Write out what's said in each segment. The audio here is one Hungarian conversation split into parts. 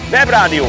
Webrádió!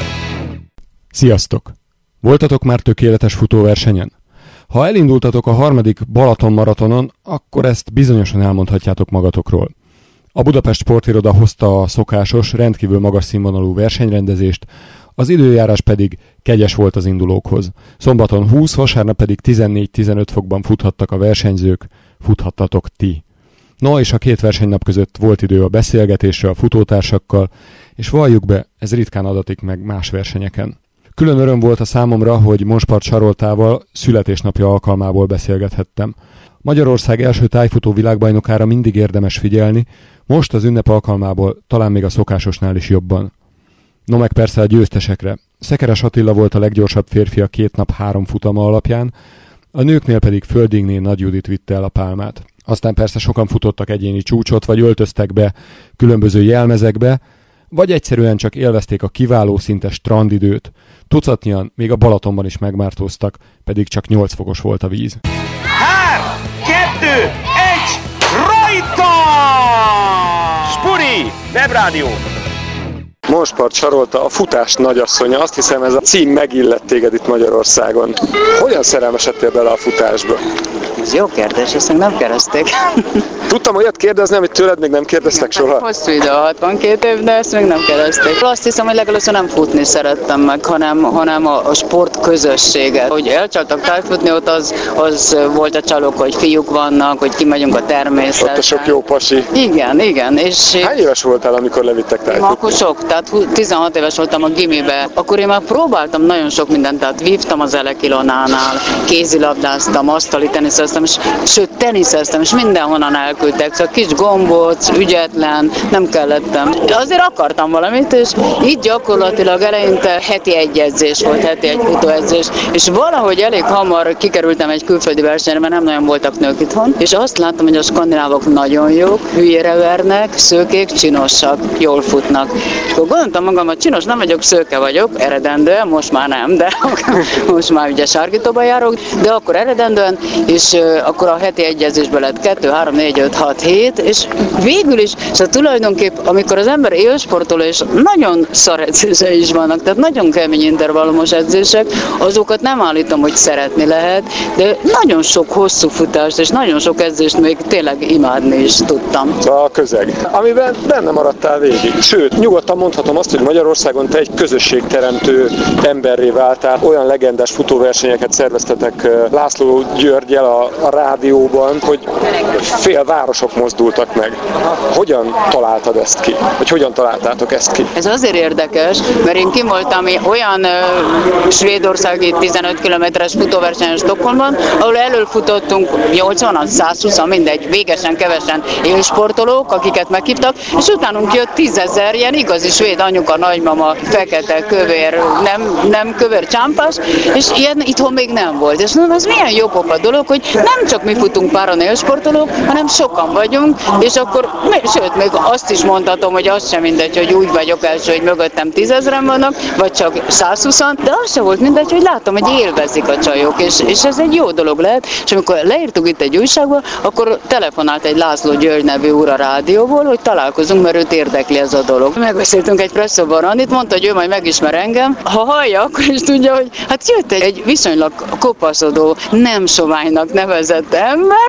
Sziasztok! Voltatok már tökéletes futóversenyen? Ha elindultatok a 3. Balaton maratonon, akkor ezt bizonyosan elmondhatjátok magatokról. A Budapest Sportiroda hozta a szokásos, rendkívül magas színvonalú versenyrendezést, az időjárás pedig kegyes volt az indulókhoz. Szombaton 20, vasárnap pedig 14-15 fokban futhattak a versenyzők, futhattatok ti. No, és a két versenynap között volt idő a beszélgetésre a futótársakkal, és valljuk be, ez ritkán adatik meg más versenyeken. Külön öröm volt a számomra, hogy Monspart Saroltával születésnapja alkalmából beszélgethettem. Magyarország első tájfutó világbajnokára mindig érdemes figyelni, most az ünnep alkalmából talán még a szokásosnál is jobban. No meg persze a győztesekre. Szekeres Attila volt a leggyorsabb férfi a 2 nap 3 futama alapján, a nőknél pedig Földingné Nagy Judit vitte el a pálmát. Aztán persze sokan futottak egyéni csúcsot, vagy öltöztek be különböző jelmezekbe, vagy egyszerűen csak élvezték a kiváló szinte strandidőt. Tucatnyian még a Balatonban is megmártóztak, pedig csak 8 fokos volt a víz. 3, 2, 1, rajta! Spuri! Webrádió! Monspart Sarolta, a futás nagyasszonya, azt hiszem ez a cím megillett téged itt Magyarországon. Hogyan szerelmesedtél bele a futásba? Ez jó kérdés, ezt még nem kérdezték. Tudtam olyat kérdezni, amit tőled még nem kérdeztek soha? Hosszú idő, 62 év, de ezt még nem kérdezték. Azt hiszem, hogy legelőször nem futni szerettem meg, hanem a sport közösséget. Hogy elcsaltak tájfutni, ott az volt a csalók, hogy fiúk vannak, hogy kimegyünk a természetbe. Ott a sok jó pasi. Igen. És hány éves voltál, amikor levittek tájfutni? Akkor sok, tehát 16 éves voltam a gimibe. Akkor én már próbáltam nagyon sok mindent, tehát vívtam az Elekilonánál, kézilabdáztam, asztali teniszeztem, sőt teniszeztem, és mindenhonnan elküldtek. Szóval kis gombóc, ügyetlen, nem kellettem. Azért akartam valamit, és így gyakorlatilag eleinte heti egy edzés volt, heti egy futóedzés, és valahogy elég hamar kikerültem egy külföldi versenyre, mert nem nagyon voltak nők itthon, és azt láttam, hogy a skandinávok nagyon jók, hülyére vernek, szőkék, csinosak, jól futnak. És akkor gondoltam magam, hogy csinos nem vagyok, szőke vagyok, eredendően, most már nem, de most már ugye sarkítóba járok, de akkor eredendően, és akkor a heti egyezésből lett 2, 3, 4, 5, 6, 7, és végül is, szóval tulajdonképp, amikor az ember élsportol, és nagyon szar edzései is vannak, tehát nagyon kemény intervallumos edzések, azokat nem állítom, hogy szeretni lehet, de nagyon sok hosszú futást, és nagyon sok edzést még tényleg imádni is tudtam. A közeg, amiben benne maradtál végig. Sőt, nyugodtan mondhatom azt, hogy Magyarországon te egy közösségteremtő emberré váltál, olyan legendás futóversenyeket szerveztetek László Györgyel a rádióban, hogy fél városok mozdultak meg. Hogyan találtad ezt ki? Vagy hogyan találtátok ezt ki? Ez azért érdekes, mert én kim voltam olyan svédországi 15 kilométeres futóversenyen Stockholmban, ahol előfutottunk 80-an, 120-an, mindegy, végesen kevesen élsportolók, akiket meghívtak, és utánunk jött 10 000 ilyen igazi svéd anyuka, nagymama, fekete, kövér, nem kövér csámpás, és ilyen itthon még nem volt. És mondom, az milyen jó pofa dolog, hogy nem csak mi futunk páran élsportolók, hanem sokan vagyunk, és akkor, sőt, még azt is mondhatom, hogy az sem mindegy, hogy úgy vagyok első, hogy mögöttem 10 000-en vannak, vagy csak 120-an, de az sem volt mindegy, hogy látom, hogy élvezik a csajok, és ez egy jó dolog lehet, és amikor leírtuk itt egy újságba, akkor telefonált egy László György nevű úr a rádióból, hogy találkozunk, mert őt érdekli ez a dolog. Megbeszéltünk egy presszóban Randit, mondta, hogy ő majd megismer engem. Ha hallja, akkor is tudja, hogy hát jött egy viszonylag kopaszodó, nem soványnak nevezett ember,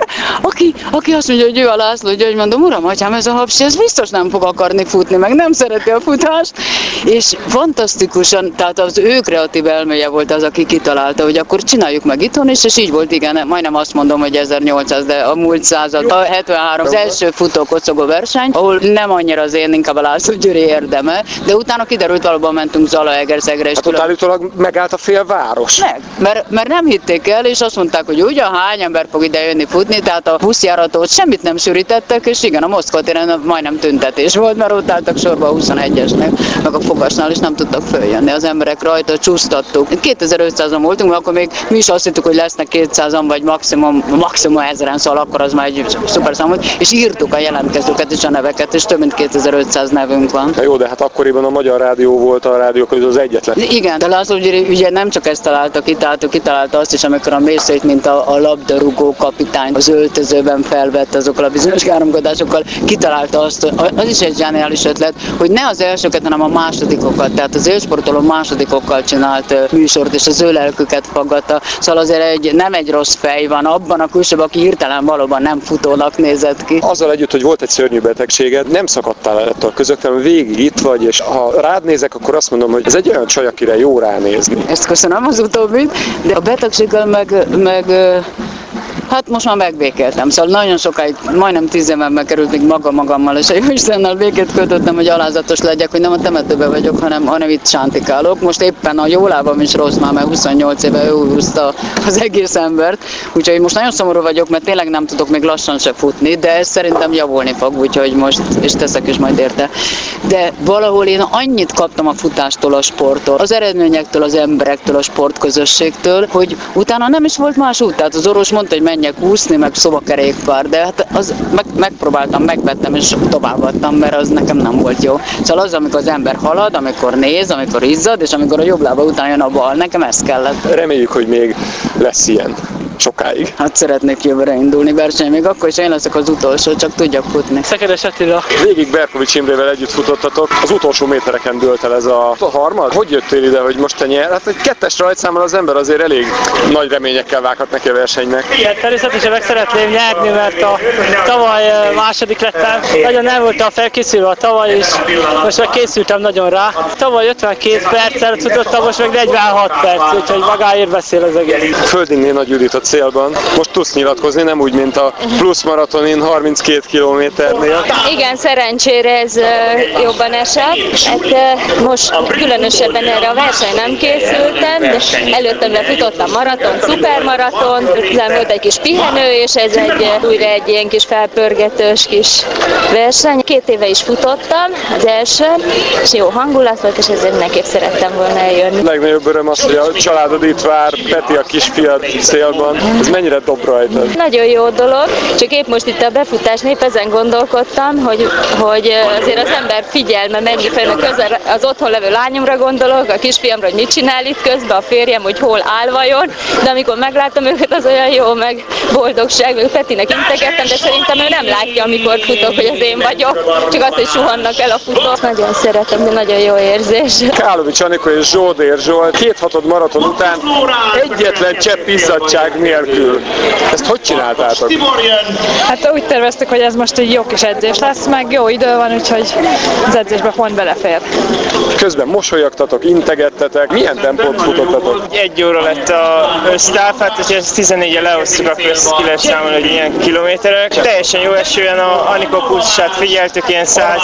aki azt mondja, hogy ő a László György, mondom, uram, atyám, ez a hapsi, ez biztos nem fog akarni futni, meg nem szereti a futást, és fantasztikusan, tehát az ő kreatív elméje volt az, aki kitalálta, hogy akkor csináljuk meg itthon is, és így volt, igen, majdnem azt mondom, hogy 1800, de a múlt század, a 73, az első futókocogó verseny, ahol nem annyira az én, inkább a László Győri érdeme, de utána kiderült, valóban mentünk Zalaegerszegre. Hát ott állítólag megállt a fél város. Mert nem hitték el, és azt mondták, hogy ugye hány ember fog ide jönni futni, tehát a buszjáratot semmit nem sűrítettek, és igen, a Moszkva téren majdnem tüntetés volt, mert ott álltak sorba a 21-esnek, meg a fogasnál is nem tudtak följönni, az emberek rajta csúsztattuk. 2500-an voltunk, mert akkor még mi is azt hittük, hogy lesznek 200-an, vagy maximum 1000-en, szóval akkor az már egy szuper szám volt, és írtuk a jelentkezőket és a neveket, és több mint 2500 nevünk van. Na jó, de hát akkoriban a Magyar Rádió volt a rádiók közül az egyetlen. Igen, de László Győri ugye nem csak ezt találta, kitalálta azt is, amikor a mészőit, mint a labda rugó kapitány az öltözőben felvett azokkal a bizonyos káromkodásokkal, kitalálta azt, az is egy zseniális ötlet, hogy ne az elsőket, hanem a másodikokat, tehát az élsportoló másodikokkal csinált műsort, és az ő lelküket faggatta. Szóval azért nem egy rossz fej van abban a külsőben, aki hirtelen valóban nem futónak nézett ki. Azzal együtt, hogy volt egy szörnyű betegséged, nem szakadtál el ettől közöttől, végig itt vagy, és ha rád nézek, akkor azt mondom, hogy ez egy olyan csaj, akire jó ránézni. Ezt köszönöm az utóbbit, de a betegséggel meg hát most már megbékéltem, szóval nagyon sokáig, majdnem 10 évben került még magammal, és a Jóistennel békét kötöttem, hogy alázatos legyek, hogy nem a temetőben vagyok, hanem itt sántikálok. Most éppen a jó lábam is rossz már, mert 28 éve ő húzta az egész embert, úgyhogy most nagyon szomorú vagyok, mert tényleg nem tudok még lassan se futni, de ez szerintem javulni fog, úgyhogy most és teszek is majd érte. De valahol én annyit kaptam a futástól, a sporttól, az eredményektől, az emberektől, a sportközösségtől, hogy utána nem is volt más út. Tehát az orvos mondta, hogy menjek úszni, meg szobakerékpár, de hát az megpróbáltam, megvettem és továbbadtam, mert az nekem nem volt jó. Szóval az, amikor az ember halad, amikor néz, amikor izzad, és amikor a jobb lába után jön a bal, nekem ez kellett. Reméljük, hogy még lesz ilyen sokáig. Hát szeretnék jövőre indulni versenyen, még akkor is én leszek az utolsó, csak tudjak futni. Szekeres Attila. Végig Berkovics Imrével együtt futottatok, az utolsó métereken dőlt el ez a harmad. Hogy jöttél ide, hogy most te nyer? Hát egy 2-es rajtszámmal az ember azért elég nagy reményekkel vághat neki a versenynek. Igen, természetesen meg szeretném nyerni, mert a tavaly második lettem. Nagyon el voltam felkészülve a tavaly is, most meg készültem nagyon rá. Tavaly 52 perccel futottam, most meg 46 perc, úgyhogy magáért beszél az egész. Földinné Nagy Judit a célban. Most tudsz nyilatkozni, nem úgy, mint a plusz maratonin 32 kilométernél. Igen, szerencsére ez jobban esett. Hát most különösebben erre a verseny nem készültem, de előttemre futottam maraton, szupermaraton, utána volt egy kis pihenő, és ez újra egy ilyen kis felpörgetős kis verseny. 2 éve is futottam, az első, és jó hangulat volt, és ezért mindenképp szerettem volna eljönni. A legnagyobb öröm az, hogy a családod itt vár, Peti a kisfiad célban. Ez mennyire dob rajtad? Nagyon jó dolog, csak épp most itt a befutásnál ezen gondolkodtam, hogy azért az ember figyelme mennyi fel, közel az otthon levő lányomra gondolok, a kisfiamra, hogy mit csinál itt közben, a férjem, hogy hol áll vajon, de amikor meglátom őket, az olyan jó, meg boldogság, meg Petinek integettem, de szerintem ő nem látja, amikor futok, hogy az én vagyok, csak azt, hogy suhannak el a futók. Nagyon szeretem, de nagyon jó érzés. Kálovics Anikó és Zsoldér Zsolt 2 hatod maraton után egyetlen csepp izzadtság nélkül. Ezt hogy csináltátok? Hát úgy terveztük, hogy ez most egy jó kis edzés lesz, meg jó idő van, úgyhogy az edzésbe pont belefér. Közben mosolyogtatok, integettetek. Milyen tempót futottatok? 1 óra lett a össztáv, hát hogyha ezt 14-re leosztjuk, akkor ezt ki lehet számolni, hogy milyen kilométerek. Teljesen jó esően a Anikó pulzusát figyeltük, ilyen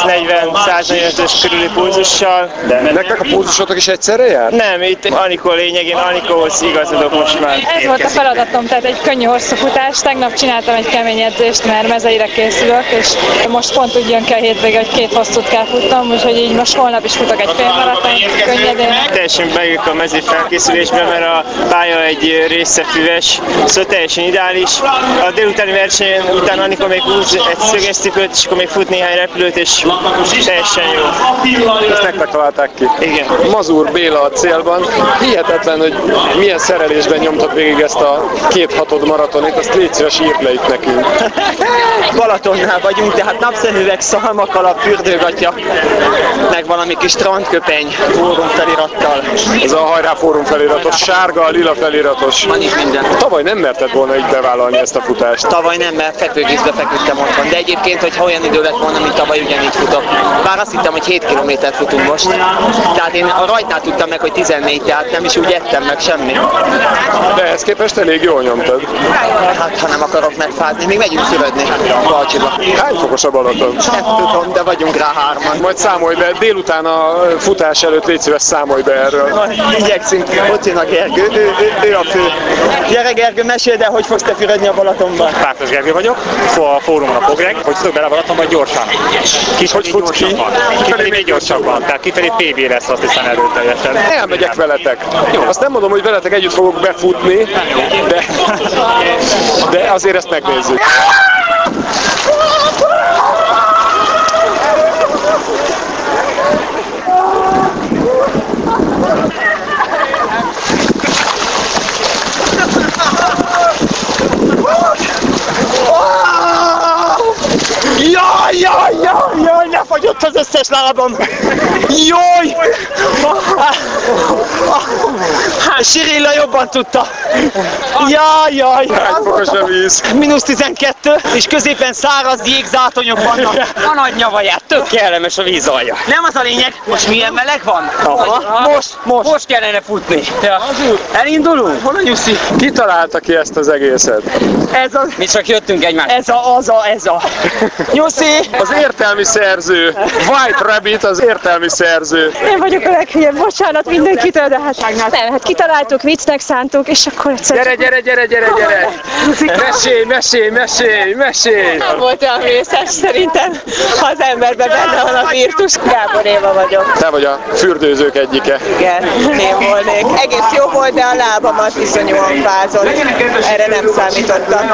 140-145-ös körüli pulzussal. Nektek a pulzusotok is egyszerre jár? Nem, itt Anikó lényegén, Anikóhoz igazodok most már. Ez volt a feladatom, tehát egy könnyű hosszú futás. Tegnap csináltam egy kemény edzést, mert mezeire készülök, és most pont úgy jön ki a hétvége, hogy 2 hosszút kell futnom, úgyhogy így most holnap is futok egy félmaraton, könnyedén. Teljesen beülök a mező felkészülésbe, mert a pálya egy része füves, szóval teljesen ideális. A délutáni versenyen után Anikó még húz egy szögesztipőt, és akkor még fut néhány repülőt, és teljesen jó. Ezt nektek találták ki? Igen. Mazur Béla a célban. Hihetetlen, hogy milyen szerelésben nyomtad végig ezt a 2 hatod maratonit, azt légy szíves, írd le itt nekünk. Balatonnál vagyunk, tehát napszemüveg, szalmakalap, fürdőgatya, meg valami kis strandköpeny fórum felirattal. Ez a Hajrá Fórum feliratos, sárga, lila feliratos. Van itt minden. Tavaly nem merted volna így bevállalni ezt a futást. Tavaly nem, mert fekvőgészbe feküdtem otthon, de egyébként, hogyha olyan idő lett volna, mint tavaly, ugyanígy futok. Bár azt hittem, hogy 7 kilométert futunk most. Tehát én a rajtnál tudtam meg, hogy 14, tehát nem is úgy ettem meg semmi. De ehhez képest elég jól nyomtad. Hát, ha nem akarok megfázni, még megyünk fürödni Balcsiba. Hány fokos a Balaton? Nem tudom, de vagyunk rá 3-an. Majd számolj be, délután a futás előtt légy szíves, számolj be erről. Igyekszünk, ott jön a Gergő, ő a fő. Gyere Gergő, meséld el, hogy fogsz te fürödni a Balatonban? Pártos Gergő vagyok, a fórumon a Pogreg, hogy tudok bele a Balatonban gyorsan. Hogy futsz ki? Kifelé még gyorsabban, tehát kifelé PB lesz, azt hiszem erőteljesen. Elmegyek veletek. Jó. Azt nem mondom, hogy veletek együtt fogok befutni, de azért ezt megnézzük. fájtott az összes lábam. Jaj! Sirilla jobban tudta. Jaj! Hány fokos a víz? -12, és középen száraz jégzátonyok vannak. A nagy nyavaját, tök kellemes a víz alja. Nem az a lényeg, most milyen meleg van? Most kellene futni. Ja. Elindulunk? Hol a Nyuszi? Ki találta ki ezt az egészet? Mi csak jöttünk egymásra. Ez a. Nyuszi! Az értelmi szerző. White Rabbit az értelmi szerző. Én vagyok a leghülyebb, bocsánat mindenkitől, de hát kitaláltuk, viccnek szántuk, és akkor egyszer... Gyere! Mesélj! Nem volt olyan vészes, szerintem, ha az emberben benne van a virtus. Gábor Éva vagyok. Te vagy a fürdőzők egyike. Igen, én volnék. Egész jó volt, de a lábamat iszonyúan fázott. Erre nem számítottam.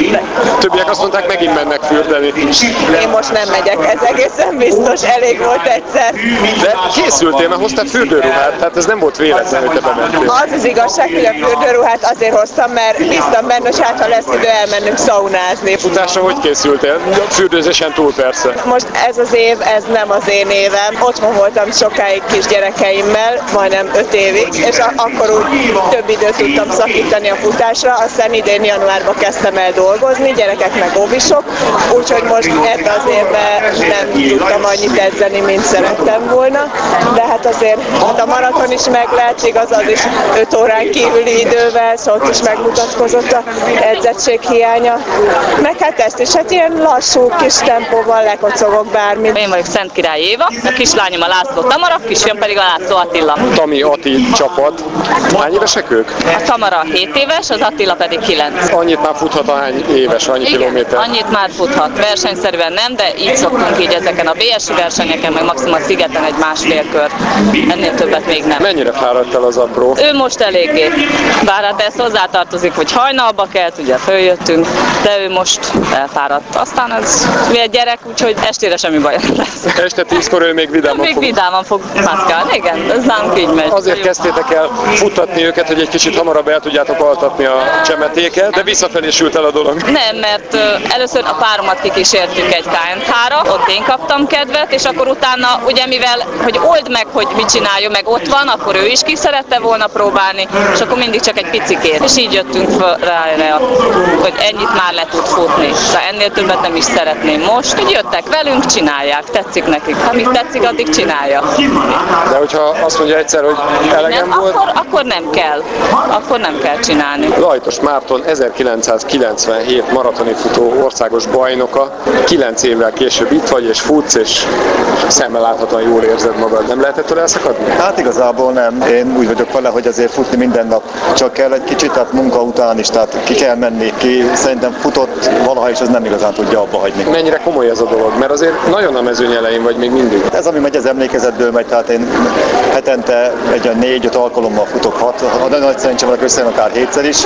Többiek azt mondták, megint mennek fürdeni. Én most nem megyek, ez egészen biztos, elég volt egyszer. De készültél, mert hoztál fürdőruhát, tehát ez nem volt véletlen, hogy te bementél. Az igazság, hogy a fürdőruhát azért hoztam, mert bíztam benne, hogy hát ha lesz idő, elmennünk szaunázni. Futásra hogy készültél? Fürdőzésen túl persze. Most ez az év, ez nem az én évem. Otthon voltam sokáig kisgyerekeimmel, majdnem 5 évig, és akkor úgy több időt tudtam szakítani a futásra, aztán idén januárban kezdtem el dolgozni, gyerekek meg óvisok, úgyhogy most ebben az évben nem tudtam annyit edzeni, mint szerettem volna, de hát azért a maraton is meg lehet, igaz, az is 5 órán kívüli idővel, szóval ott is megmutatkozott a edzettség hiánya. Meg hát ezt is, hát ilyen lassú kis tempóval lekocogok bármit. Én vagyok Szent Király Éva, a kislányom a László Tamara, kisfiam pedig a László Attila. Tami Ati csapat. Hány évesek ők? A Tamara 7 éves, az Attila pedig 9. Annyit már futhat, ahány éves, annyi kilométer. Annyit már futhat. Versenyszerűen nem, de így szoktunk így ezeken a BSI versenyeken, meg maximum a szigeten egy másfél kör. Ennél többet még nem. Mennyire fáradt el az apró? Ő most eléggé. Bár hát ez hozzátartozik, hogy hajnalba kelt, ugye följöttünk, de ő most elfáradt. Aztán ez mi egy gyerek, úgyhogy estére semmi baj nem lesz. Este 10-kor ő még vidáman fog mászkálni, igen, ez nálunk így megy. Azért kezdtétek el futtatni őket, hogy egy kicsit hamarabb el tudjátok altatni a csemetéket, de visszafelé sült el a dolog. Nem, mert először a páromat kikísértük egy KNH-ra, ott én kaptam kedvet, és akkor utána, ugye mivel, hogy old meg, hogy mit csináljon, meg ott van, akkor ő is ki szerette volna próbálni, és akkor mindig csak egy picikét. És így jöttünk rá, hogy ennyit már le tud futni. De ennél többet nem is szeretném most. Úgy jöttek velünk, csinálják, tetszik nekik. Ha mit tetszik, addig csinálja. De hogyha azt mondja egyszer, hogy elegem nem, volt... Akkor nem kell. Akkor nem kell csinálni. Lajtos Márton 1997 maratoni futó országos bajnoka. 9 évvel később itt vagy, és futsz, és szemmel láthatóan jól érzed magad. Nem lehet ettől elszakadni? Hát igazából nem. Én úgy vagyok vele, hogy azért futni minden nap csak kell egy kicsit, tehát munka után is, tehát ki kell menni. Ki szerintem futott valaha is, az nem igazán tudja abba hagyni. Mennyire komoly ez a dolog? Mert azért nagyon a mezőny elején vagy még mindig. Ez ami megy, az emlékezetből megy, tehát én hetente egy 4-5 alkalommal futok, 6, de nagy szerencsém vannak összejön akár 7-szer is,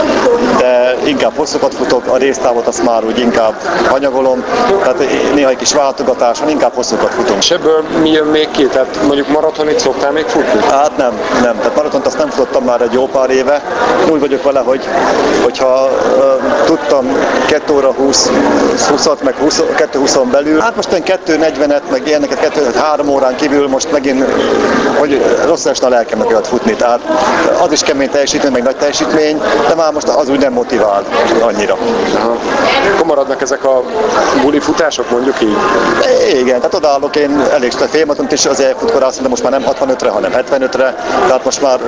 de inkább hosszokat futok, a résztávot azt már úgy inkább hanyagolom, tehát néha egy kis váltogatás van, inkább hosszokat futom. És ebből mi jön még ki? Tehát mondjuk maratonit szoktál még futni? Hát nem. Tehát maratont azt nem futottam már egy jó pár éve. Úgy vagyok vele, hogyha tudtam 2 óra 20-at, meg 2:20-on belül, hát most én 2:40-et, meg ilyeneket 3 órán kívül most megint, hogy rossz esne a lelkemnek olyat futni. Tehát az is kemény teljesítmény, meg nagy teljesítmény, de már most az úgy nem motivál annyira. Aha. Akkor maradnak ezek a buli futások, mondjuk így? Igen, tehát odaállok én elég félmatont is azért futkorászni, de most már nem 65-re, hanem 75-re. Tehát most már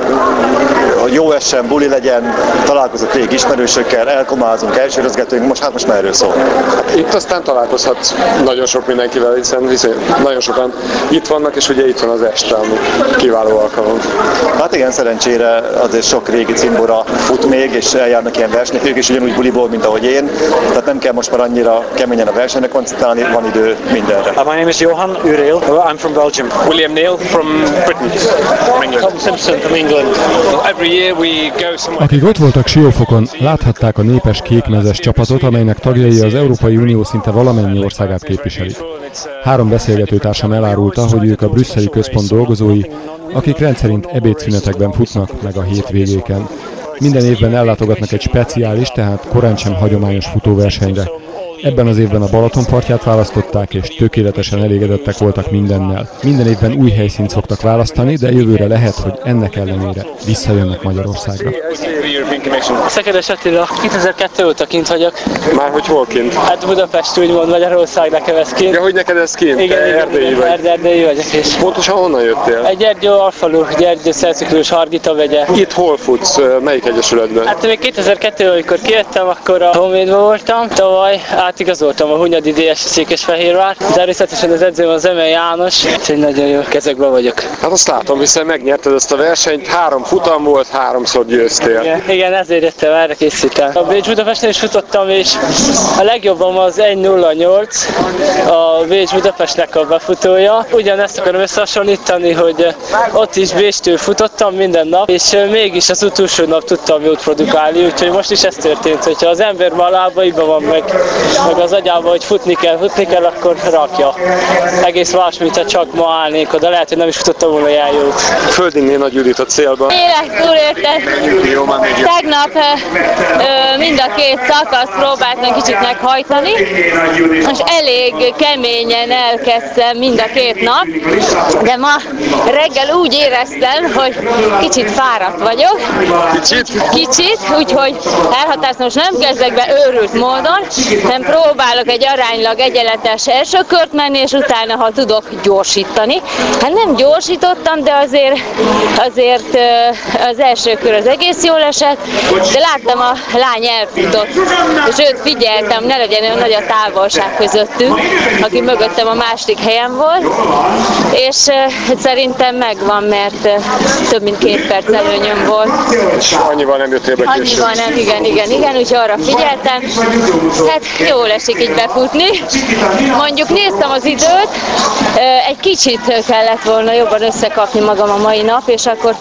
jó essen, buli legyen, találkozok rég ismerősökkel, elkomázunk, elsőrözgetünk, most már erről szól. Hát itt aztán találkozhatsz nagyon sok mindenkivel, hiszen nagyon sokan itt vannak, és ugye itt van az este, ami kiváló alkalom. Hát igen, szerencsére azért sok régi cimbora fut még, és eljárnak ilyen versenyek, ők is ugyanúgy buliból, mint ahogy én, tehát nem kell most már annyira keményen a versenyre koncentrálni, van idő mindenre. My name is Johan Uriel, I'm from Belgium. William Neal from Britain, from England. Tom Simpson from England. Every year we go somewhere. Akik ott voltak Siófokon, láthatták a népes kékmezes csapatot, amelynek tagjai az Európai Unió szinte valamennyi országát képviselik. 3 beszélgetőtársam elárulta, hogy ők a brüsszeli központ dolgozói, akik rendszerint ebédszünetekben futnak meg a hétvégéken. Minden évben ellátogatnak egy speciális, tehát korán sem hagyományos futóversenyre. Ebben az évben a Balatonpartját választották, és tökéletesen elégedettek voltak mindennel. Minden évben új helyszínt szoktak választani, de jövőre lehet, hogy ennek ellenére visszajönnek Magyarországra. Szekeres Attila, 2002 óta kint vagyok. Már hogy hol kint? Hát Budapest úgymond, Magyarország, nekem ez kint. Ja, hogy neked ez kint? Igen, erdélyi vagy. Erdélyi vagyok is. Pontosan honnan jöttél? Egy Gyergyó Alfalu, Gyergyó Szelciklós, Hargita vegye. Itt hol futsz? Melyik egyesületben? Hát még 2002-ben, amikor kijöttem, akkor a Honvédban voltam. Tavaly átigazoltam a Hunyadi DS Székesfehérvár. Természetesen az edzőm az Emel János, úgyhogy nagyon jó kezekben vagyok. Hát azt látom, hiszen megnyerted ezt a versenyt, 3 futam volt, 3-szor győztél. Igen, ezért jöttem, erre készültem. A Bécs Budapesten is futottam, és a legjobbam az 1.08, a Bécs Budapestnek a befutója. Ugyanezt akarom összehasonlítani, hogy ott is Bécstől futottam minden nap, és mégis az utolsó nap tudtam jót produkálni, úgyhogy most is ez történt, hogyha az ember már lábaiban van, meg az agyában, hogy futni kell, akkor rakja. Egész más, mint ha csak ma állnék oda, lehet, hogy nem is futottam volna ilyen jót. Földinné Nagy Judit a célban. Élek túléltem. Tegnap mind a két szakaszt próbáltam kicsit meghajtani, és elég keményen elkezdtem mind a két nap, de ma reggel úgy éreztem, hogy kicsit fáradt vagyok. Kicsit, úgyhogy elhatároztam, most nem kezdek be őrült módon, nem próbálok egy aránylag egyenletes első kört menni, és utána, ha tudok, gyorsítani. Hát nem gyorsítottam, de azért az első kör az egész jól esett, de láttam, a lány elfutott, és őt figyeltem, ne legyen olyan nagy a távolság közöttünk, aki mögöttem a második helyen volt, és szerintem megvan, mert több mint 2 perc előnyöm volt. És annyival nem jöttél be később. Annyival nem, igen, úgyhogy arra figyeltem. Hát jól esik így befutni. Mondjuk néztem az időt, egy kicsit kellett volna jobban összekapni magam a mai nap, és akkor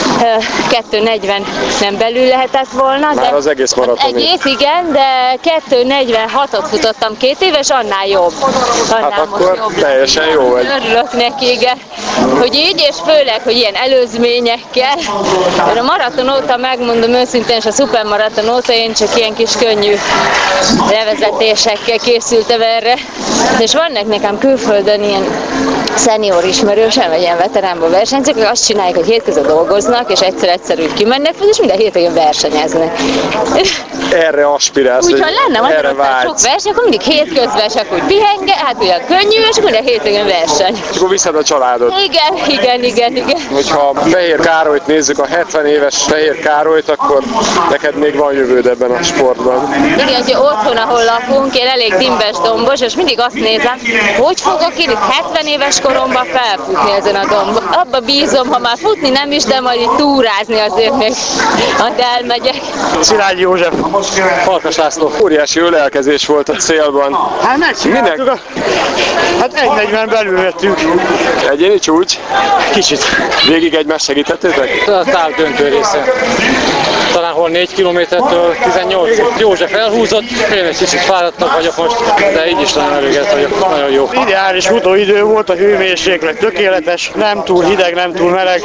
2.40 nem belül lehetett volna. Már az egész maraton. Egész, igen, de 2.46-ot futottam 2 éves, annál jobb. Annál hát akkor jobb. Teljesen jó vagy. Örülök neki, igen, hogy így, és főleg, hogy ilyen előzményekkel. A maraton óta, megmondom őszintén, és a szupermaraton óta én csak ilyen kis könnyű levezetésekkel készültem erre. És vannak nekem külföldön ilyen szenior ismerősem, vagy ilyen veteránból versenyzők, akik azt csinálják, hogy hétközben dolgoznak, és egyszer úgy kimennek, és minden hétvégén versenyeznek. Erre aspirálsz, úgyhogy lenne Magyarországon sok verseny, akkor mindig hétközben csak úgy pihenge, hát olyan könnyű, és minden hétvégén verseny. És akkor viszed a családot. Igen. Hogyha Fehér Károlyt nézzük, a 70 éves Fehér Károlyt, akkor neked még van jövőd ebben a sportban. Igen, hogy otthon, ahol lakunk, én elég dimbes dombos, és mindig azt nézem, hogy fogok én itt 70 éves koromban felfutni ezen a dombon. Abba bízom, ha már futni nem is, de majd itt túrázni azért még, ott elmegyek. Szilágyi József, Farkas László. Óriási ölelkezés volt a célban. Hát megcsináltuk. Hát 1.40 belül vettünk. Egyéni csúcs? Kicsit. Végig egymást segítettétek? A táv döntő része. Talán hol 4 kilométertől 18. József elhúzott, én egy kicsit fáradtabb vagyok most, de így is nagyon elégedett vagyok, nagyon jó. Ideális futóidő volt, a hőmérséklet tökéletes, nem túl hideg, nem túl meleg,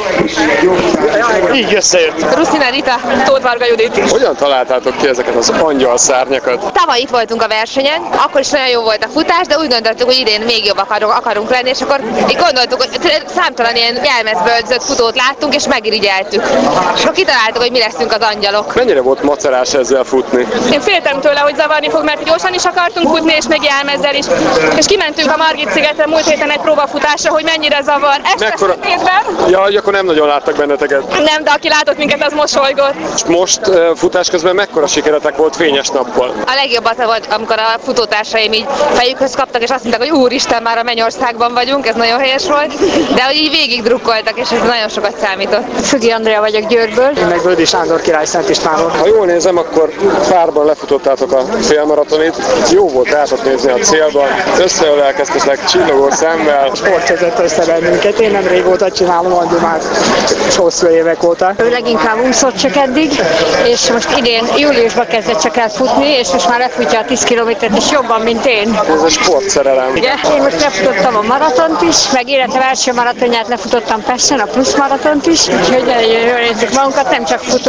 így összejött. Ruszina Rita, Tóth Varga Judit. Hogyan találtátok ki ezeket az angyal szárnyakat? Tavaly itt voltunk a versenyen, akkor is nagyon jó volt a futás, de úgy gondoltuk, hogy idén még jobb akarunk lenni, és akkor így gondoltuk, hogy számtalan ilyen jelmezböldzött futót láttunk, és megirigyeltük. És akkor kitaláltuk, hogy mi leszünk az angyalok. Mennyire volt macerás ezzel futni? Én féltem tőle, hogy zavarni fog, mert gyorsan is akartunk futni, és még jelmezzel is. És kimentünk a Margit-szigetre múlt héten egy próbafutásra, hogy mennyire zavar. Este sötétben. Ja, akkor nem nagyon láttak benneteket. Nem, de aki látott minket, az mosolygott. És most futás közben mekkora sikeretek volt fényes nappal? A legjobb az volt, amikor a futótársaim így fejükhöz kaptak, és azt mondták, hogy úristen, már a Mennyországban vagyunk, ez nagyon helyes volt, de hogy így végig drukkoltak, és ez nagyon sokat számított. Fügi Andrea vagyok Győrből. Én meg Böldi Sándor király Szent Istvánról. Ha jól nézem, akkor párban lefutottátok a félmaratonit. Jó volt rátok nézni a célban. Összeölelkeztetek csillogó szemmel. A sport vezette össze bennünket. Én nem régóta csinálom, Andi már hosszú évek óta. Ő leginkább úszott csak eddig, és most idén júliusban kezdett csak el futni, és most már lefutja a 10 kilométert is jobban, mint én. Ez a sportszerelem. Igen, én most lefutottam a maratont is, meg életem első maratonját lefutottam Pesten, a plusz maratont is, úgyhogy nagyon jól érezzük magunkat, nem csak futunk egyébként,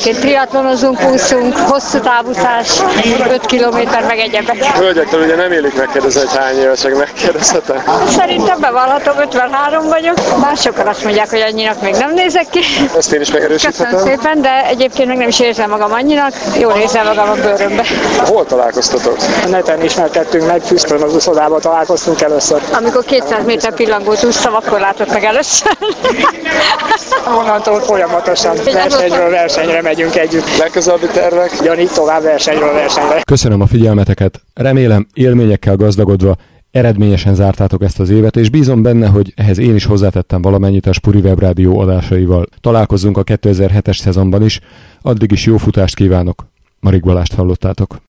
Egyébként triatlonozunk, úszunk, hosszú távúszás, 5 kilométer meg egyebek. Hölgyektől ugye nem élik megkérdezni, hogy hány évesek, megkérdezhetem? Szerintem bevallhatom, 53 vagyok. Bár sokan azt mondják, hogy annyinak még nem nézek ki. Ezt én is megerősíthetem. Köszönöm szépen, de egyébként meg nem is érzem magam annyinak. Jól érzem magam a bőrömbe. Hol találkoztatok? A neten ismerkedtünk meg, Füstön az úszodában találkoztunk először. Amikor 200 méter pillangót úsztam, akkor látott meg először. Onnantól folyamatosan versenyről versenyre megyünk együtt. Legközelebbi tervek? Ugyanígy tovább versenyről versenyre. Köszönöm a figyelmeteket, remélem élményekkel gazdagodva eredményesen zártátok ezt az évet, és bízom benne, hogy ehhez én is hozzátettem valamennyit a Spuri Web Rádió adásaival. Találkozzunk a 2007-es szezonban is, addig is jó futást kívánok. Marik Balást hallottátok.